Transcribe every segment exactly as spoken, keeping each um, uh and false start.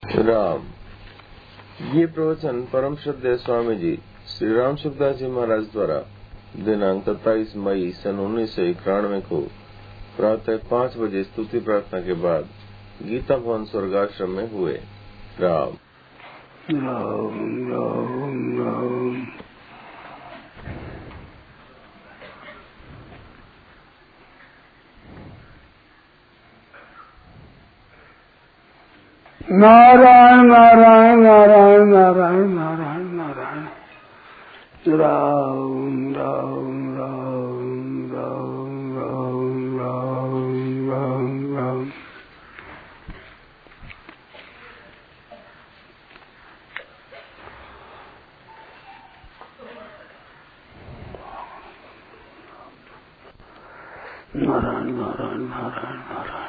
राम। ये प्रवचन परम श्रद्धेय स्वामी जी श्री राम सुखदास जी महाराज द्वारा दिनांक सत्ताईस मई सन उन्नीस सौ इक्यानवे को प्रातः पाँच बजे स्तुति प्रार्थना के बाद गीता भवन स्वर्गाश्रम में हुए। राम राम राम राम। नारायण नारायण नारायण नारायण नारायण नारायण। राम राम राम राम राम राम राम राम। नारायण नारायण नारायण नारायण।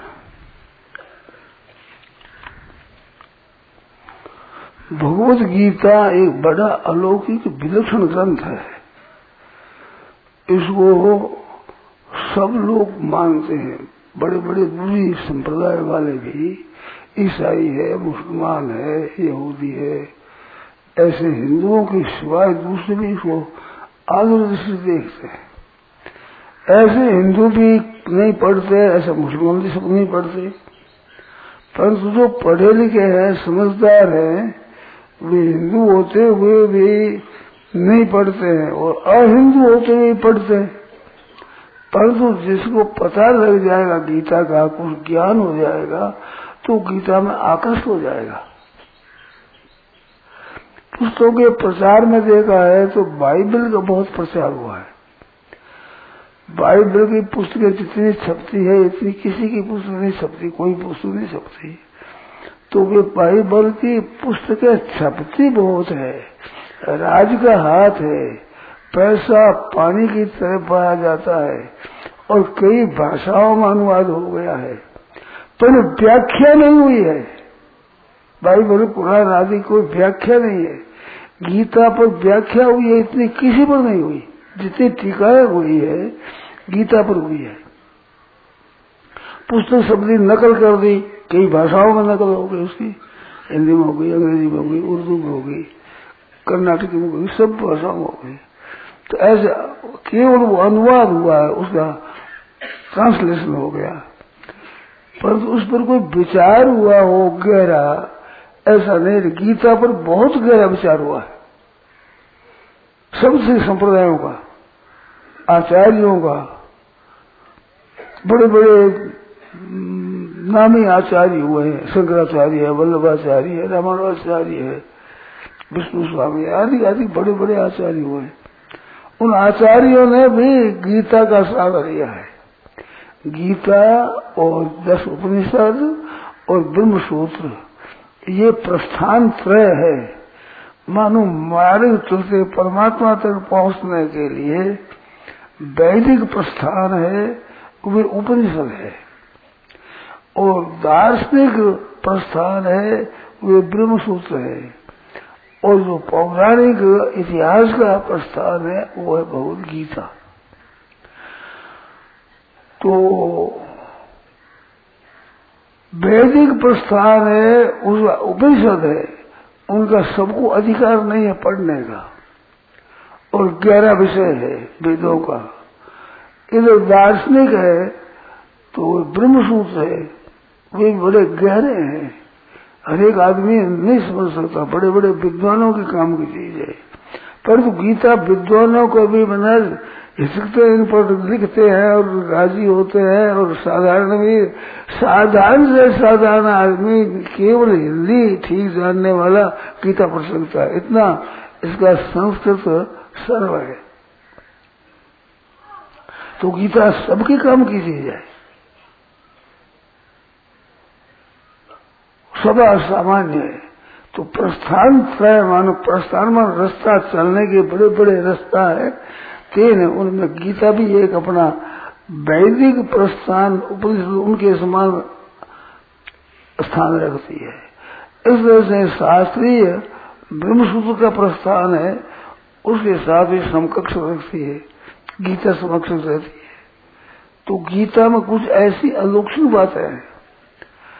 भगवत गीता एक बड़ा अलौकिक विलक्षण ग्रंथ है। इसको सब लोग मानते हैं, बड़े बड़े दूसरी संप्रदाय वाले भी, ईसाई है, मुसलमान है, यहूदी है, ऐसे हिंदुओं के सिवाय दूसरे भी इसको आदर दृष्टि देखते हैं। ऐसे हिंदू भी नहीं पढ़ते, ऐसे मुसलमान भी सब नहीं पढ़ते, परंतु जो पढ़े लिखे हैं, समझदार हैं, वे हिंदू होते हुए भी नहीं पढ़ते हैं और अहिंदू होते हुए पढ़ते हैं। परंतु जिसको पता लग जाएगा गीता का, कुछ ज्ञान हो जाएगा, तो गीता में आकर्षित हो जाएगा। पुस्तकों के प्रचार में देखा है तो बाइबल का बहुत प्रचार हुआ है। बाइबल की पुस्तकें जितनी छपती है इतनी किसी की पुस्तक नहीं छपती, कोई पुस्तक नहीं छपती। तो वे बाइबल की पुस्तकें छपती बहुत है, राज का हाथ है, पैसा पानी की तरह पाया जाता है और कई भाषाओं में अनुवाद हो गया है, पर व्याख्या नहीं हुई है। बाइबल कुरान आदि कोई व्याख्या नहीं है। गीता पर व्याख्या हुई है इतनी किसी पर नहीं हुई, जितनी टीकाएं हुई है गीता पर हुई है। पुस्तक शब्दी नकल कर दी, कई भाषाओं में नकल हो गई, उसकी हिंदी में हो गई, अंग्रेजी में हो गई, उर्दू में हो गई, कर्नाटकी में हो गई, सब भाषाओं में हो गई। तो ऐसे केवल वो अनुवाद हुआ है, उसका ट्रांसलेशन हो गया, परंतु उस पर कोई विचार हुआ हो गहरा, ऐसा नहीं। गीता पर बहुत गहरा विचार हुआ है, सबसे संप्रदायों का, आचार्यों का, बड़े बड़े नामी आचार्य हुए हैं, शंकराचार्य है, वल्लभाचार्य है, रामानुजाचार्य है, विष्णु स्वामी आदि आदि बड़े बड़े आचार्य हुए हैं। उन आचार्यों ने भी गीता का सार लिया है। गीता और दस उपनिषद और ब्रह्म सूत्र ये प्रस्थान त्रय है। मानो मार्ग चलते परमात्मा तक पहुंचने के लिए वैदिक प्रस्थान है, वे उपनिषद है, और दार्शनिक प्रस्थान है, वे ब्रह्म सूत्र है, और जो पौराणिक इतिहास का प्रस्थान है वो है भगवद गीता। तो वैदिक प्रस्थान है, उसका उपनिषद है, उनका सबको अधिकार नहीं है पढ़ने का, और ग्यारह विषय है वेदों का। इधर दार्शनिक है तो ब्रह्म सूत्र है, वे बड़े गहरे हैं, हर एक आदमी नहीं समझ सकता, बड़े बड़े विद्वानों के काम की चीज है। परंतु गीता विद्वानों को भी बना हिचकते, इन पर लिखते हैं और राजी होते हैं, और साधारण भी, साधारण से साधारण आदमी केवल हिंदी ठीक जानने वाला गीता पढ़ सकता है, इतना इसका संस्कृत सर्व है। तो गीता सबके काम की चीज है, सदा सामान्य है। तो प्रस्थान त्रय मानो प्रस्थान मानो रास्ता, चलने के बड़े बड़े रास्ता है, तीन है, उनमें गीता भी एक अपना वैदिक प्रस्थान उपनिषद उनके समान स्थान रखती है। इस तरह से शास्त्रीय ब्रह्मसूत्र का प्रस्थान है, उसके साथ ही समकक्ष रखती है, गीता समकक्ष रहती है। तो गीता में कुछ ऐसी अलौकिक बातें हैं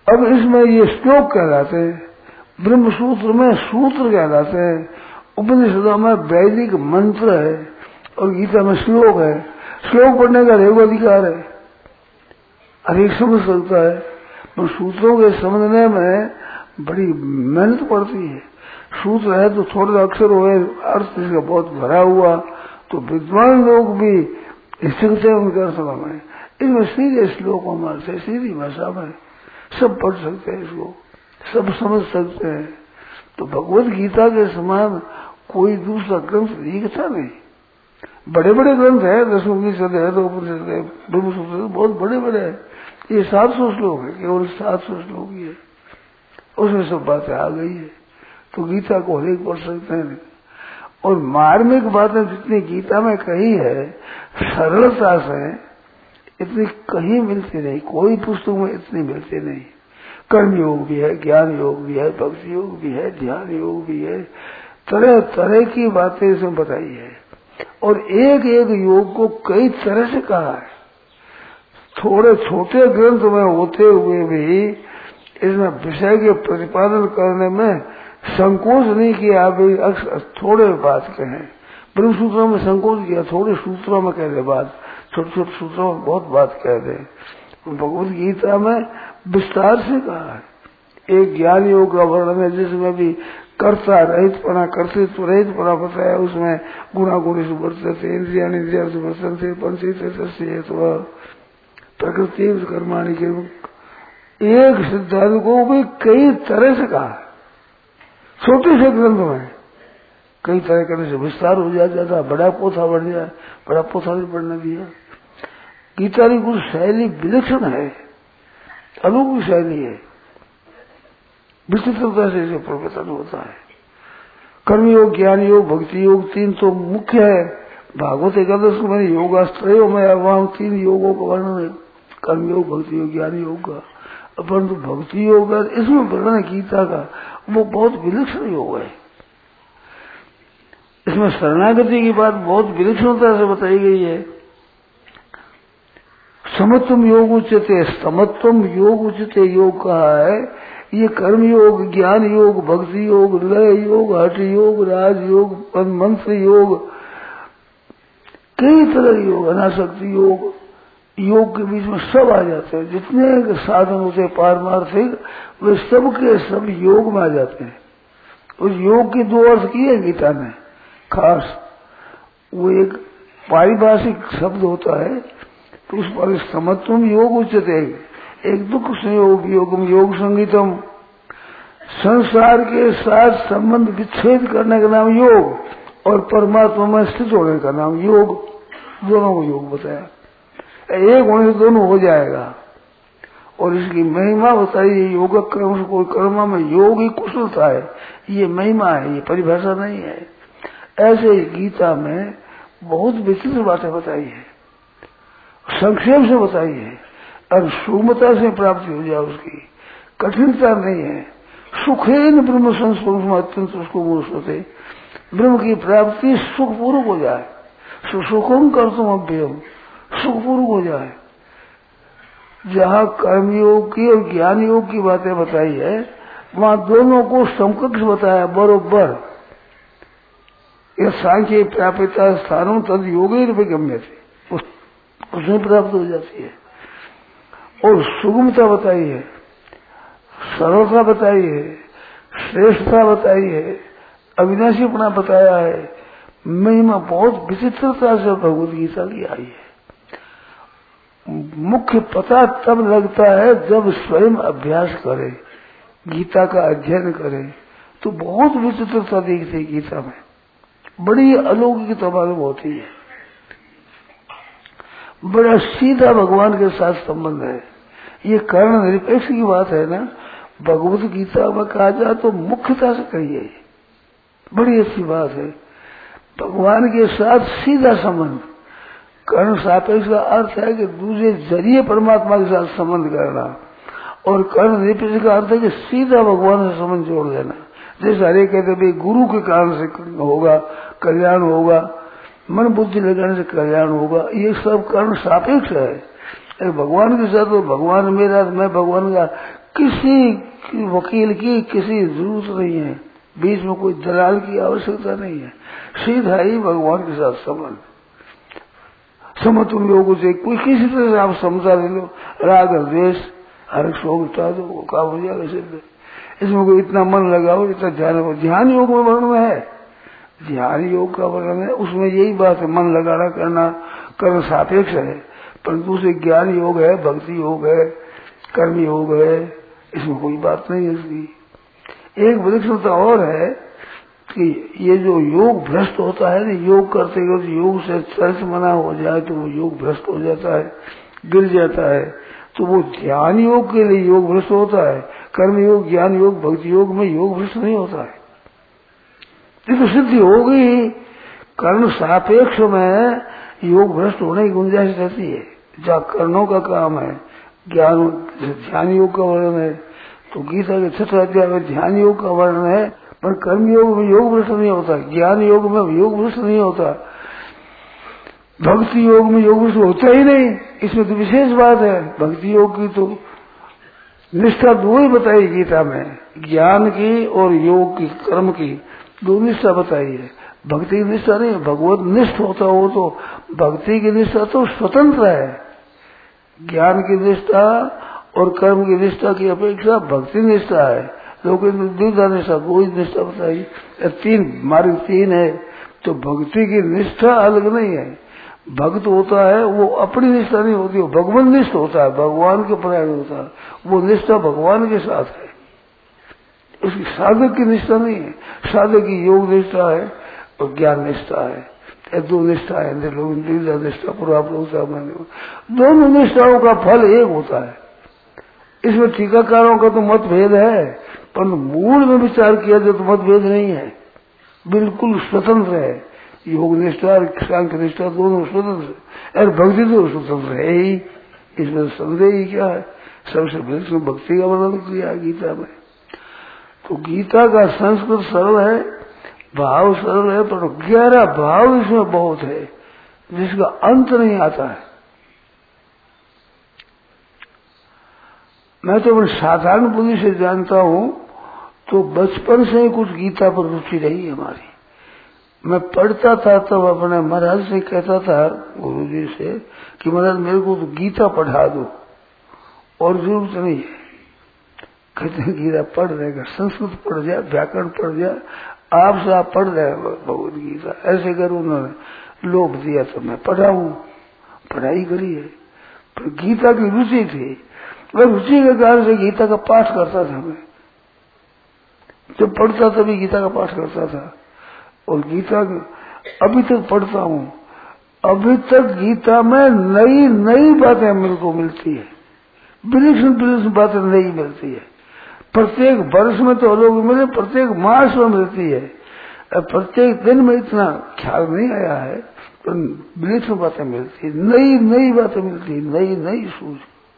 अब इसमें ये श्लोक कहलाते हैं, ब्रह्म सूत्र में सूत्र कहलाते हैं, उपनिषदों में वैदिक मंत्र है और गीता में श्लोक है। श्लोक पढ़ने का हरेक अधिकार है, हरेक समझ सकता है, पर सूत्रों के समझने में बड़ी मेहनत पड़ती है। सूत्र है तो थोड़े अक्षर हुए, अर्थ इसका बहुत भरा हुआ, तो विद्वान लोग भी सीखते हैं उनके अर्थ में। इसमें सीधे श्लोकों में से सीधी भाषा में सब पढ़ सकते हैं, इसको सब समझ सकते हैं। तो भगवत गीता के समान कोई दूसरा ग्रंथ दिखता नहीं। बड़े बड़े ग्रंथ है, दस उपनिषद है, दो उपनिषद है, ब्रह्म सूत्र बहुत बड़े बड़े है। ये सात सौ श्लोक है, केवल सात सौ श्लोक ही है, उसमें सब बातें आ गई है। तो गीता को हरेक पढ़ सकते हैं। और मार्मिक बातें जितनी गीता में कही है सरलता से, इतनी कहीं मिलती नहीं, कोई पुस्तक में इतनी मिलती नहीं। कर्म योग भी है, ज्ञान योग भी है, भक्ति योग भी है, ध्यान योग भी है, तरह तरह की बातें इसमें बताई है। और एक एक योग को कई तरह से कहा है। थोड़े छोटे ग्रंथ में होते हुए भी इसमें विषय के प्रतिपादन करने में संकोच नहीं किया। अभी थोड़े बात कहें, ब्रह्म सूत्रों में संकोच किया, थोड़े सूत्रों में कह दे बात, छोटे छोटे सूत्रों में बहुत बात कह दे। भगवत गीता में विस्तार से कहा है। एक ज्ञान योग का वर्णन है जिसमें भी कर्ता रहित पना, कर्तृत्व रहित पना बताया। उसमें गुणा गुणी से वर्तते, इंद्रिया इंद्रिया से वर्तते, पंचित प्रकृति कर्माणी के एक सिद्धांत को भी कई तरह से कहा। छोटे से ग्रंथ में कई तरह करने से विस्तार हो जाता, बड़ा पोथा बढ़ जाए, बड़ा पोथा भी बढ़ने दिया। गीता की कुछ शैली विलक्षण है, अलौकिक शैली है, विचित्रता से इसे प्रवर्तन होता है। कर्म योग, ज्ञान योग, भक्ति योग, तीन तो मुख्य है। भागवत एकादश में योगाश्रयों में वहां तीन योगों का वर्णन है, कर्म योग, भक्ति योग, ज्ञान योग का। परंतु भक्ति योग का इसमें वर्णन है गीता का, वो बहुत विलक्षण योग है। इसमें शरणागति की बात बहुत विलक्षणता से बताई गई है। समत्वम योग उच्चते, समत्वम योग उच्चते योग कहा है। ये कर्म योग, ज्ञान योग, भक्ति योग, लय योग, हठ योग, राज योग, मंत्र योग, कई तरह के योग, अनासक्ति योग, योग के बीच में सब आ जाते हैं। जितने साधन होते हैं पारमार्थिक, वे सब के सब योग में आ जाते हैं। उस योग की दो अर्थ किए गीता ने खास। वो एक पारिभाषिक शब्द होता है, तो उस पर समत्वम योग उच्चते, एक दुख संयोग योगम योग संगीतम, संसार के साथ संबंध विच्छेद करने का नाम योग, और परमात्मा में स्थित होने का नाम योग। दोनों को योग बताया, एक होने से दोनों हो जाएगा। और इसकी महिमा बताइए, योग कर्म से कोई कर्म में योग ही कुशलता है, ये महिमा है, ये परिभाषा नहीं है। ऐसे ही गीता में बहुत विचित्र बातें बताई है, संक्षेप से बताई है, और सुगमता से प्राप्ति हो जाए उसकी, कठिनता नहीं है। सुखेन ब्रह्म संस्पर्श में अत्यंत उसको मोक्ष होते, ब्रह्म की प्राप्ति सुखपूर्वक हो जाए। सुखम कर तुम अभ्यम, सुखपूर्वक हो जाए। जहाँ कर्मयोग की और ज्ञान योग की बातें बताई है, वहां दोनों को समकक्ष बताया बरोबर। यह सांख्य प्राप्यता स्थानों तद योगे गम्य थे, उसमें प्राप्त हो जाती है। और सुगमता बताई है, सरलता बताई है, श्रेष्ठता बताई है, अविनाशीपना बताया है। महिमा बहुत विचित्रता से भगवद गीता की आई है। मुख्य पता तब लगता है जब स्वयं अभ्यास करे, गीता का अध्ययन करे, तो बहुत विचित्रता दिखती है गीता में, बड़ी अलौकिक मालूम होती है। बड़ा सीधा भगवान के साथ संबंध है। ये कर्ण निरपेक्ष की बात है ना, भगवत गीता में कहा जाए तो मुख्यता से कहिए, बड़ी अच्छी बात है। भगवान के साथ सीधा संबंध। कर्ण सापेक्ष का अर्थ है कि दूसरे जरिए परमात्मा के साथ संबंध करना, और कर्ण निरपेक्ष का अर्थ है कि सीधा भगवान से संबंध जोड़ देना। जैसे हरे कहते भाई गुरु के कारण से होगा कल्याण होगा, मन बुद्धि लगाने से कल्याण होगा, ये सब कर्ण सापेक्ष है। भगवान के साथ तो भगवान मेरा, मैं भगवान का, किसी वकील की किसी जरूरत नहीं है, बीच में कोई दलाल की आवश्यकता नहीं है, सीधा ही भगवान के साथ संबंध। समझ तुम लोगों से कोई किसी तरह से आप समझा ले लो, राग और द्वेष हर एक शोक उठा दो, वो काम हो जाएगा सिद्ध। इसमें कोई इतना मन लगाओ, इतना ध्यान हो। ध्यान योग में वर्णन है, ध्यान योग का वर्णन है, उसमें यही बात है, मन लगाना करना कर्म सापेक्ष है, परंतु उसे ज्ञान योग है, भक्ति योग है, कर्म योग है, इसमें कोई बात नहीं है इसकी। एक विलक्षणता और है कि ये जो योग भ्रष्ट होता है ना, योग करते करते योग से चर्च मना हो जाए तो वो योग भ्रष्ट हो जाता है, गिर जाता है। तो वो ध्यान योग के लिए योग भ्रष्ट होता है, कर्म योग, ज्ञान योग, भक्ति योग में योग भ्रष्ट नहीं होता है। ये तो सिद्धि हो गई, कर्म सापेक्ष में योग भ्रष्ट होने की गुंजाइश रहती है। जहाँ कर्णों का काम है, ज्ञान ध्यान योग का वर्णन है, तो गीता के छठे अध्याय में ध्यान योग का वर्णन है, पर कर्म योग में योग भ्रष्ट नहीं होता, ज्ञान योग में योग भ्रष्ट नहीं होता, भक्ति योग में योग भ्रष्ट होता ही नहीं। इसमें तो विशेष बात है, भक्ति योग की तो निष्ठा दो ही बताई गीता में, ज्ञान की और योग की, कर्म की दो निष्ठा बताई है। भक्ति की निष्ठा नहीं, भगवत निष्ठ होता हो तो भक्ति की निष्ठा तो स्वतंत्र है, ज्ञान की निष्ठा और कर्म की निष्ठा की अपेक्षा भक्ति निष्ठा है। लोगों ने द्विधा निष्ठा कोई निष्ठा बताई, तीन मार्ग तीन है, तो भक्ति की निष्ठा अलग नहीं है। भक्त होता है वो अपनी निष्ठा नहीं होती, वो भगवान निष्ठ होता है, भगवान के परायण होता है, वो निष्ठा भगवान के साथ है, उसकी साधक की निष्ठा नहीं है। साधक की योग निष्ठा है और ज्ञान निष्ठा है, दो निष्ठा है, लोग निष्ठा पूर्वापरोक्ता, दोनों निष्ठाओं का फल एक होता है। इसमें टीकाकारों का तो मतभेद है, पर मूल में विचार किया जाए तो मतभेद नहीं है, बिल्कुल स्वतंत्र है। योग निष्ठा और सांख्य निष्ठा दोनों स्वतंत्र है, और भक्ति तो स्वतंत्र है ही, इसमें संदेह ही क्या है। सबसे विलक्षण भक्ति का वर्णन किया गीता में। तो गीता का संस्कृत सरल है, भाव सरल है, पर गहरा भाव इसमें बहुत है जिसका अंत नहीं आता है। मैं तो साधारण बुद्धि से जानता हूं, तो बचपन से ही कुछ गीता पर रुचि रही हमारी। मैं पढ़ता था तब तो अपने महाराज से कहता था, गुरु जी से, कि महाराज मेरे को तो गीता पढ़ा दो, और जरूरत नहीं है। कहते हैं गीता पढ़ रहेगा, संस्कृत पढ़ जाए, व्याकरण पढ़ जाए, आपसे आप पढ़ रहे भगवत गीता, ऐसे कर उन्होंने लोभ दिया तो मैं पढ़ा हूं, पढ़ाई करी है। पर गीता की रुचि थी, मैं रुचि के कारण से गीता का पाठ करता था। मैं जब पढ़ता तभी गीता का पाठ करता था, और गीता अभी तक पढ़ता हूं। अभी तक गीता में नई नई बातें मेरे को मिलती है, विलक्षण विलक्षण बातें नई मिलती है। प्रत्येक वर्ष में तो लोग मिले, प्रत्येक मास में मिलती है, प्रत्येक दिन में इतना ख्याल नहीं आया है, पर विलक्षण बातें मिलती है, नई नई बातें मिलती है, नई नई सूझ।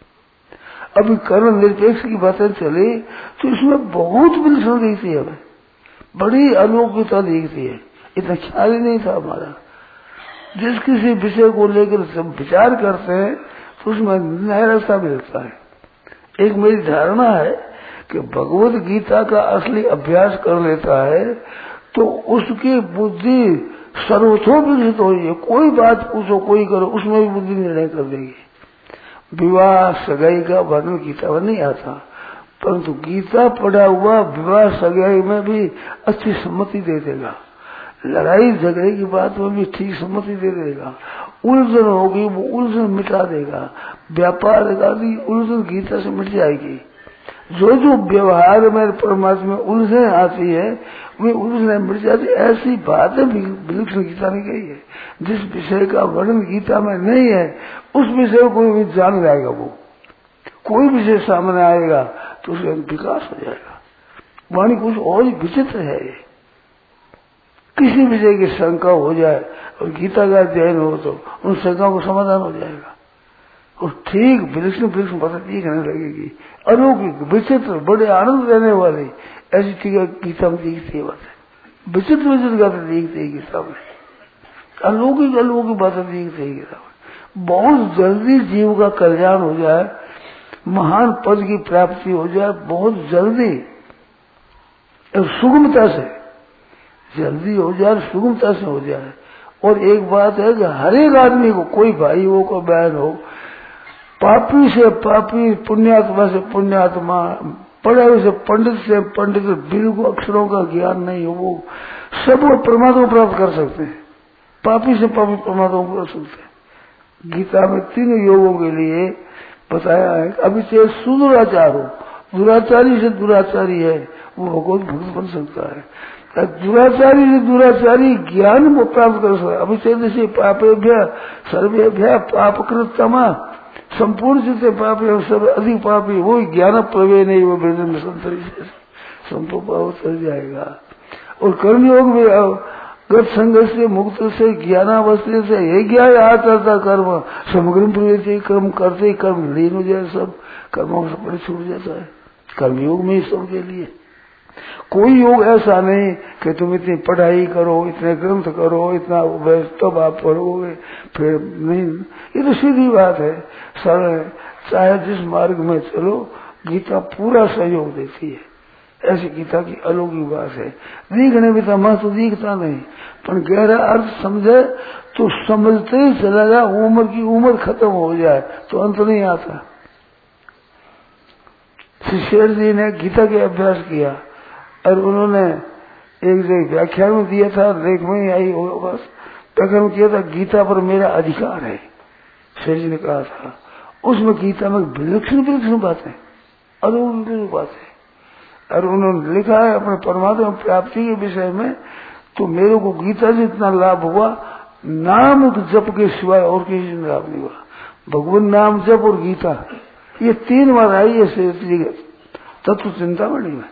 अभी कर्म निरपेक्ष की बातें चली तो इसमें बहुत विलक्षण दिखती है, हमें बड़ी अलौकिकता दिखती है, इतना ख्याल ही नहीं था हमारा। जिस किसी विषय को लेकर सब विचार करते हैं तो उसमें नया रास्ता मिलता है। एक मेरी धारणा है कि भगवत गीता का असली अभ्यास कर लेता है तो उसकी बुद्धि सर्वथों विकसित हो रही है। कोई बात पूछो, कोई करो, उसमें भी बुद्धि निर्णय कर देगी। विवाह सगाई का वर्णन गीता में नहीं आता, परंतु गीता पढ़ा हुआ विवाह सगाई में भी अच्छी सम्मति दे देगा, लड़ाई झगड़े की बात में भी ठीक सम्मति दे देगा, उलझन होगी वो उलझन मिटा देगा, व्यापार आदि उलझन गीता से मिट जाएगी। जो जो व्यवहार में परमात्मा में उलझन आती है वे उलझन मिट जाती। ऐसी बातें विलक्षण गीता ने कही है। जिस विषय का वर्णन गीता में नहीं है उस विषय को भी जान जाएगा। वो कोई विषय सामने आएगा तो उसका विकास हो जाएगा। वाणी कुछ और ही विचित्र है। किसी विषय की शंका हो जाए और गीता का अध्ययन हो तो उन शंकाओं को समाधान हो जाएगा और ठीक विलक्षण विलक्षण बातें दिखने लगेगी। अलौकिक विचित्र बड़े आनंद देने वाली ऐसी चीजें गीता में दिखती है। बातें विचित्र विचित्र बातें दिखती है गीता में, अलौकिक अलौकिक बातें दिखती है गीता में। बहुत जल्दी जीव का कल्याण हो जाए महान पद की प्राप्ति हो जाए बहुत जल्दी और सुगमता से, जल्दी हो जाए, सुगमता से हो जाए। और एक बात है कि हर एक आदमी को, कोई भाई हो कोई बहन हो, पापी से पापी, पुण्यात्मा से पुण्यात्मा, पढ़े हुए से पंडित से पंडित, बिल्कुल अक्षरों का ज्ञान नहीं हो, वो सब वो परमात्मा प्राप्त कर सकते हैं। पापी से पापी परमात्मा को कर सकते हैं। गीता में तीन योगों के लिए बताया है। अभी से सुदुराचार हो, दुराचारी से दुराचारी है वो भगवत भक्त बन सकता है। दुराचारी से दुराचारी ज्ञान को प्राप्त कर सकता है। अभी से पापेभ्य सर्वेभ्य पापकृतमा संपूर्ण से पाप सब अधिक पापी, वो ज्ञान प्रवे नहीं, वो वृंदन में संतरी से संतो चल जाएगा। और कर्मयोग में गत संघ से मुक्त से ज्ञानावस्था से ये ज्ञान आचरता कर्म समग्र प्रवृत्ति कर्म करते ही कर्म लीन हो जाए, सब कर्मों से बड़े छूट जाता है। कर्मयोग में ही सबके लिए कोई योग ऐसा नहीं कि तुम इतनी पढ़ाई करो, इतने ग्रंथ करो, इतना तब आप पढ़ोगे फिर नहीं। ये तो सीधी बात है, सरल है। चाहे जिस मार्ग में चलो, गीता पूरा सहयोग देती है। ऐसी गीता की अलौकिक बात है। दिखने में तो महत्व दिखता नहीं, पर गहरा अर्थ समझे तो समझते ही चला जाए, उम्र की उम्र खत्म हो जाए तो अंत नहीं आता। श्री शेर जी ने गीता के अभ्यास किया और उन्होंने एक जगह व्याख्यान में दिया था, लेख में ही आई होगा बस, व्याख्यान किया था गीता पर मेरा अधिकार है, शेर जी ने कहा था। उसमें गीता में विलक्षण विलक्षण बातें, अलौकिक बातें, और उन्होंने लिखा है अपने परमात्मा प्राप्ति के विषय में, तो मेरे को गीता से इतना लाभ हुआ, नाम जप के सिवाय और किसी से लाभ नहीं हुआ। भगवान नाम जप और गीता ये तीन बार आई है तत्व चिंतामणि में।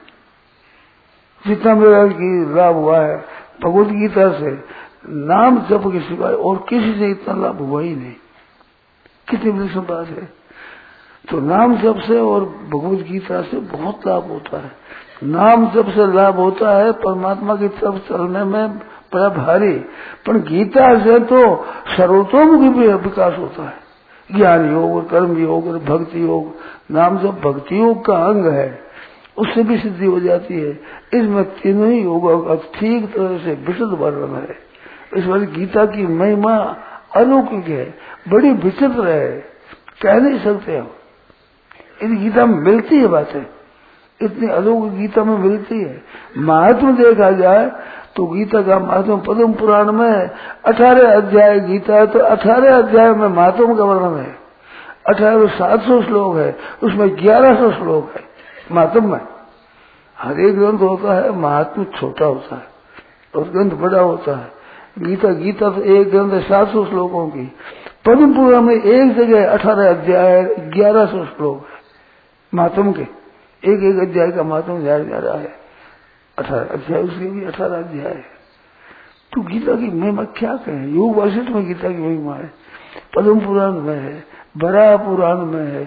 जितना मेरा लाभ हुआ है भगवत गीता से, नाम जप के सिवाय और किसी से इतना लाभ हुआ ही नहीं। कितनी विलक्षण बात है। तो नाम जप से और भगवत गीता से बहुत लाभ होता है। नाम जप से लाभ होता है परमात्मा की तरफ चलने में बड़ा भारी, पर गीता से तो सर्वतोमुखी विकास होता है। ज्ञान योग और कर्म योग और भक्ति योग, नाम जप भक्ति योग का अंग है, उससे भी सिद्धि हो जाती है। इसमें तीनों ही योगों का ठीक तरह से विशुद्ध वर्णन है। इस बार गीता की महिमा अलौकिक है, बड़ी विचित्र है, कह नहीं सकते हम। इन गीता में मिलती है बातें, इतनी अलौकिक गीता में मिलती है। महात्मा देखा जाए तो गीता का महात्मा पद्म पुराण में अठारह अध्याय गीता है, तो अठारह अध्याय में महात्मा का वर्णन है। अठारह सात सौ श्लोक है, उसमें ग्यारह सौ श्लोक है महात्म में। हर एक ग्रंथ होता है, महात्मा छोटा होता है और ग्रंथ बड़ा होता है। गीता गीता तो एक ग्रंथ है सात सौ श्लोकों की। पद्म पुराण में एक जगह अठारह अध्याय ग्यारह सौ श्लोक है महात्म के, एक एक अध्याय का महात्म जा रहा है। अठारह अध्याय उसके भी अठारह अध्याय है। तो गीता की महिमा क्या कहें। योग वशिष्ठ में गीता की महिमा है, पद्म पुराण में है, बराह पुराण में है,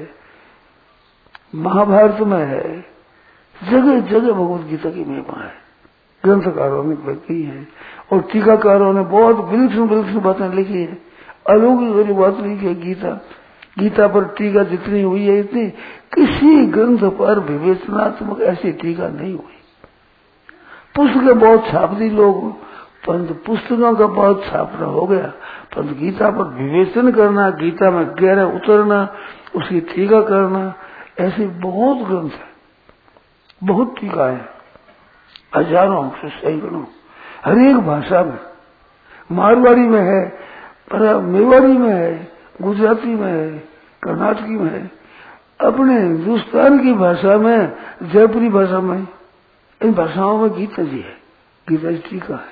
महाभारत में है, जगह जगह भगवत गीता की महिमा है। ग्रंथकारों ने लिखी है और टीकाकारों ने बहुत विलक्षण विलक्षण बातें लिखी है, अलौकिक वाली बात लिखी है। गीता गीता पर टीका जितनी हुई है इतनी किसी ग्रंथ पर विवेचनात्मक ऐसी टीका नहीं हुई। पुस्तकें बहुत छाप दी लोग, परंतु पुस्तकों का बहुत छापना हो गया, परंतु गीता पर विवेचन करना, गीता में गहरा उतरना, उसकी टीका करना, ऐसे बहुत ग्रंथ है, बहुत टीका है, हजारों से सैकड़ों, हर एक भाषा में। मारवाड़ी में है, मेवाड़ी में है, गुजराती में है, कर्नाटकी में है, अपने हिंदुस्तान की भाषा में, जयपुरी भाषा में, इन भाषाओं में गीता जी है, गीता जी टीका है,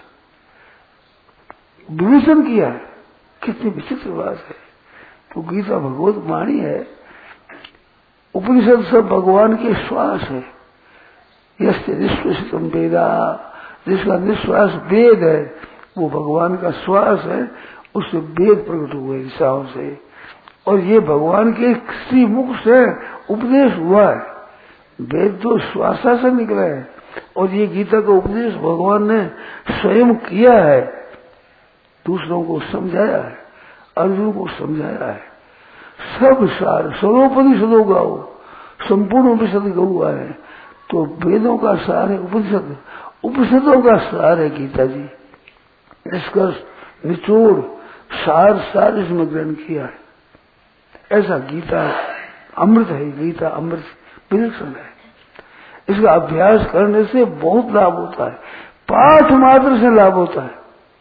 विवेचन किया है। कितनी विचित्र बात है। तो गीता भगवत वाणी है, उपनिषद सब भगवान के श्वास है। यस्य निश्वासितम वेदा, जिसका निश्वास वेद है वो भगवान का श्वास है, उससे वेद प्रकट हुए दिशाओं से, और ये भगवान के श्री मुख से उपदेश हुआ है। वेद तो श्वासा से निकला है और ये गीता का उपदेश भगवान ने स्वयं किया है, दूसरों को समझाया है, अर्जुन को समझाया है। सब सार सर्वोपनिषदों गाओ, संपूर्ण उपनिषद हुआ है। तो वेदों का सार है उपनिषद, उपनिषदों का सार है गीता जी। निष्कर्ष निचोड़ सार सार इसमें ग्रहण किया है। ऐसा गीता अमृत है, गीता अमृत विलक्षण है। इसका अभ्यास करने से बहुत लाभ होता है, पाठ मात्र से लाभ होता है।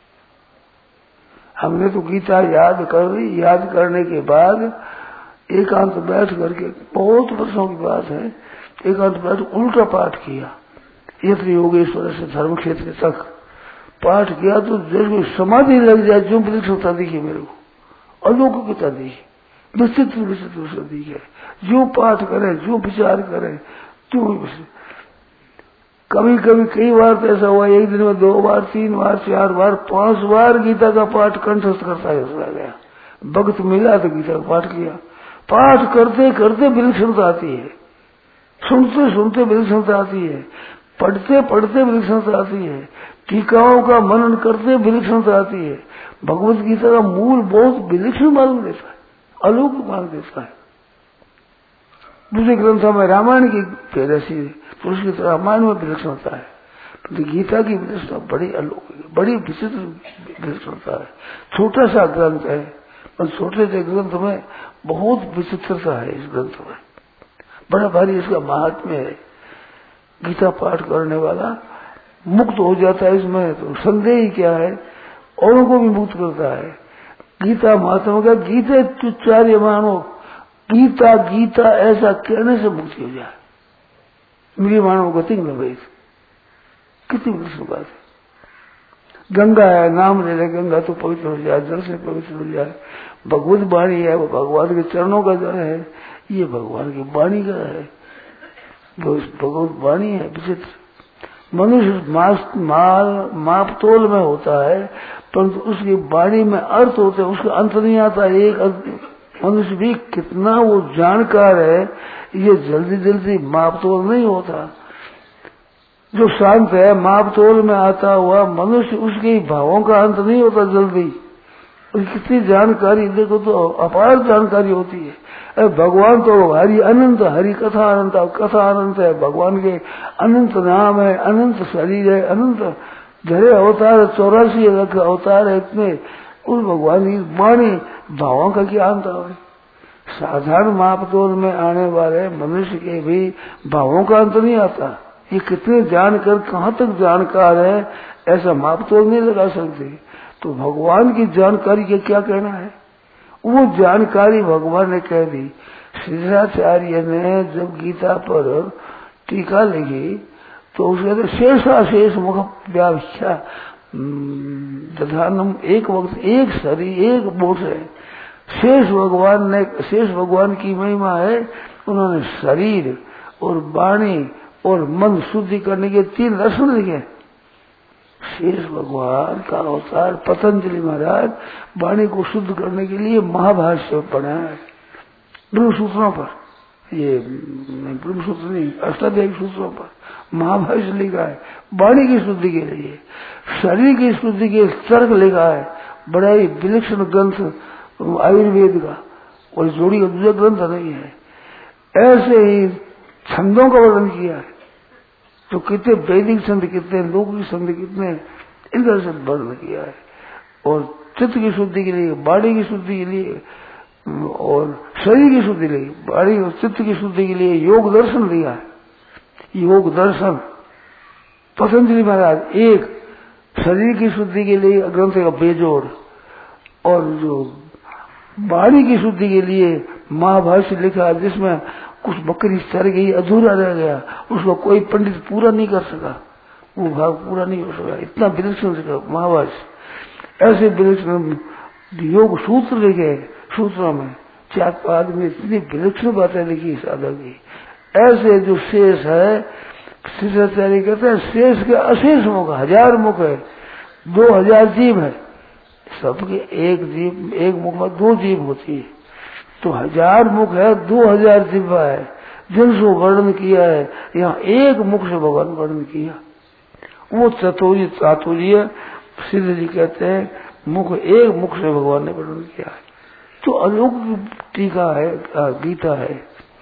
हमने तो गीता याद कर ली, याद करने के बाद एकांत बैठ करके, बहुत वर्षों की बात है, एकांत बैठ उल्टा पाठ किया, यत्र योगेश्वर से धर्म क्षेत्र तक पाठ किया। तो जैसे समाधि लग जाए, जो विलक्षणता दिखी मेरे को, अलौकिकता दिखी, विचित्र विचित्र दिखे। जो पाठ करें, जो विचार करें, जो कभी कभी कई बार तो ऐसा हुआ, एक दिन में दो बार, तीन बार, चार बार, पांच बार गीता का पाठ कंठस्थ करता है गया। वक्त मिला तो गीता का पाठ किया। पाठ करते करते विलक्षणता आती है, सुनते सुनते विलक्षणता आती है, पढ़ते पढ़ते विलक्षणता आती है, टीकाओं का मनन करते विलक्षणता आती है। भगवत गीता का मूल बहुत विलक्षण मालूम देता है, अलौकिक मालूम देता है। दूसरे ग्रंथों में रामायण की पैदाशी पुरुष की तरह रामायण में विलक्षणता है, तो गीता की विलक्षणता बड़ी अलौकिक, बड़ी विचित्र विलक्षणता है। छोटा सा ग्रंथ है, पर छोटे से ग्रंथ में बहुत विचित्रता है। इस ग्रंथ में बड़ा भारी इसका महात्म्य है। गीता पाठ करने वाला मुक्त हो जाता है, इसमें तो संदेह ही क्या है, औरों को भी मुक्त करता है। गीता महात्मा का गीता तुच्चार्य मानो, गीता गीता ऐसा कहने से मुक्ति हो जाए। मेरी मानव गति में भाई कितनी विलक्षण बात है। गंगा है, नाम ले ले, गंगा तो पवित्र हो जाए, जल से पवित्र हो जाए। भगवत वाणी है, वो भगवान के चरणों का जल है, ये भगवान की वाणी का है, भगवत वाणी है विचित्र। मनुष्य माल माप तोल में होता है, परंतु उसकी वाणी में अर्थ होते हैं, उसका अंत नहीं आता। एक मनुष्य भी कितना वो जानकार है, ये जल्दी जल्दी माप तोल नहीं होता। जो शांत है, माप तोल में आता हुआ मनुष्य, उसके भावों का अंत नहीं होता जल्दी। उसकी कितनी जानकारी देखो तो अपार जानकारी होती है। अरे भगवान तो हरि अनंत, हरि कथा अनंत, कथा अनंत है, भगवान के अनंत नाम है, अनंत शरीर है, अनंत धरे अवतार, चौरासी अवतार है इतने। उस भगवान की वाणी भावों का क्या अंत है। साधारण मापतोल में आने वाले मनुष्य के भी भावों का अंत नहीं आता। ये कितने जानकर कहाँ तक जानकार है, ऐसा मापतोल नहीं लगा सकते। तो भगवान की जानकारी का क्या कहना है, वो जानकारी भगवान ने कह दी। श्रीराचार्य ने जब गीता पर टीका लिखी तो उसके शेषाशेष मुख व्याख्या दधानम, एक वक्त एक शरीर एक बोध है। शेष भगवान ने, शेष भगवान की महिमा है, उन्होंने शरीर और वाणी और मन शुद्धि करने के तीन लक्षण लिखे। शेष भगवान का अवतार पतंजलि महाराज वाणी को शुद्ध करने के लिए महाभाष्य पढ़ा है ब्रह्मसूत्रों पर, ये ब्रह्मसूत्र नहीं, अष्टाध्यायी सूत्रों पर महाभाष्य लिखा है वाणी की शुद्धि के लिए। शरीर की शुद्धि के तर्क लिखा है, बड़ा ही विलक्षण ग्रंथ आयुर्वेद का, और जोड़ी का दूसरा ग्रंथ नहीं है। ऐसे ही छंदों का वर्णन किया है, तो कितने वैदिक छंद, कितने लौकिक छंद, कितने इधर से वर्णन किया है। और चित्त की शुद्धि के लिए, वाणी की शुद्धि के लिए और शरीर की शुद्धि के लिए, वाणी और चित्त की शुद्धि के लिए योग दर्शन लिया है। योग दर्शन पतंजलि महाराज एक शरीर की शुद्धि के लिए ग्रंथ का बेजोड़, और जो वाणी की शुद्धि के लिए महाभाष्य लिखा जिसमें कुछ बकरी चढ़ गई, अधूरा रह गया, उसको कोई पंडित पूरा नहीं कर सका, वो भाग पूरा नहीं हो सका, इतना विलक्षण महाभाष्य। ऐसे विलक्षण योग सूत्र लिखे, सूत्रों में चार पाद में इतनी विलक्षण बातें लिखी साधक की। ऐसे जो शेष है, शिष्टाचार्य कहते हैं शेष के अशेष मुख, हजार मुख है, दो हजार जीव है, सबके एक जीव, एक मुख में दो जीव होती है, तो हजार मुख है, दो हजार जिह्वा है, जिनसो वर्णन किया है। यहाँ एक मुख से भगवान वर्णन किया, वो चतुर्य चातुर्य सिद्ध जी कहते हैं, मुख एक मुख से भगवान ने वर्णन किया है। तो अलौकिक टीका है, गीता है,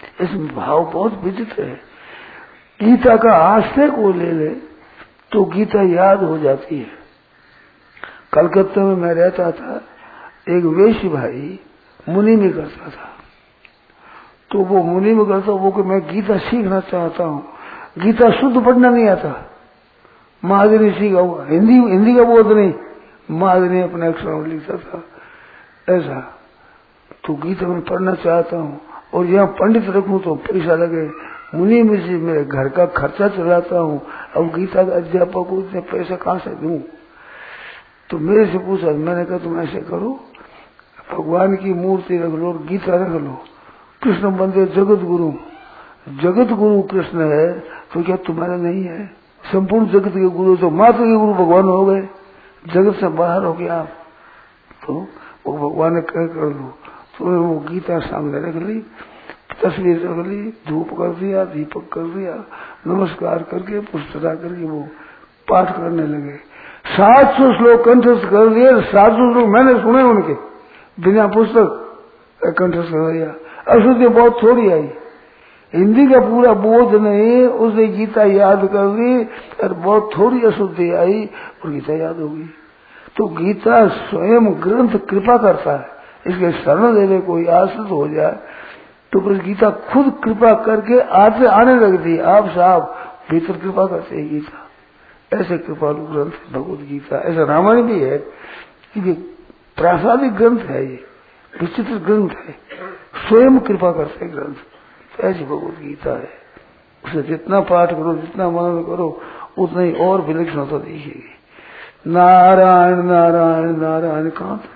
इसमें भाव बहुत विचित्र है। गीता का आश्रय को ले ले तो गीता याद हो जाती है। कलकत्ता में मैं रहता था, एक वेश्य भाई मुनि में करता था, तो वो मुनि में करता वो कि मैं गीता सीखना चाहता हूँ, गीता शुद्ध पढ़ना नहीं आता, महाजनी सीखा हुआ, हिंदी हिंदी का बोध नहीं, महाजनी अपने अक्षरों में लिखता था ऐसा, तो गीता में पढ़ना चाहता हूँ और यहाँ पंडित रखूं तो पैसा लगे, मुनि में से मेरे घर का खर्चा चलाता हूँ, अब गीता का अध्यापक को इतने पैसे कहाँ से दूं? तो मेरे से पूछा, मैंने कहा तुम ऐसे करो, भगवान की मूर्ति रख लो और गीता रख लो, कृष्ण बंदे जगत गुरु, जगत गुरु कृष्ण है तो क्या तुम्हारा नहीं है? संपूर्ण जगत के गुरु तो मात्र के गुरु भगवान हो गए, जगत से बाहर हो गया आप, तो वो भगवान ने कह कर लो। तो वो गीता सामने रख ली, तस्वीर रख ली, धूप कर दिया, दीपक कर दिया, नमस्कार करके पुस्तका करके वो पाठ करने लगे। सात सौ श्लोक कंठस्थ कर लिए, सात सौ श्लोक मैंने सुने उनके, बिना पुस्तक कंठस्थ कर दिया। अशुद्धि बहुत थोड़ी आई, हिंदी का पूरा बोध नहीं, उसने गीता याद कर ली और बहुत थोड़ी अशुद्धि आई और गीता याद हो गई। तो गीता स्वयं ग्रंथ कृपा करता है, इसके शरण देने कोई आश्रित हो जाए तो फिर गीता खुद कृपा करके आते आने लगती है, आप साहब भीतर कृपा करते है गीता। ऐसे कृपालु ग्रंथ भगवत गीता। ऐसा रामायण भी है, ये प्रासादिक ग्रंथ है, ये विचित्र ग्रंथ है, स्वयं कृपा करते ग्रंथ। ऐसी भगवत गीता है, उसे जितना पाठ करो, जितना मनन करो, उतना ही और विलक्षणता दिखेगी। नारायण नारायण नारायण कहाँ